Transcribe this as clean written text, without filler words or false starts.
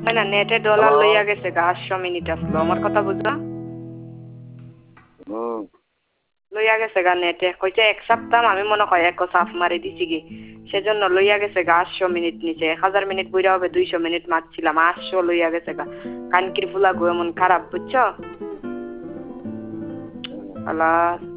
না নেটে ডলার লইয়া গেছে 800 মিনিট আসলো আমার কথা বুঝছো লইয়া গেছে গা নেটে কইছে এক সপ্তাহ আমি মনে হয় এক সাফ মারি দিছি কি সেজন্য লইয়া গেছে গা 800 মিনিট নিচে 1000 মিনিট বইরা হবে 200 মিনিট মারছিলাম 800 লইয়া গেছে গা কানকির ফুলা গো এমন খারাপ বুঝছো আল্লাহ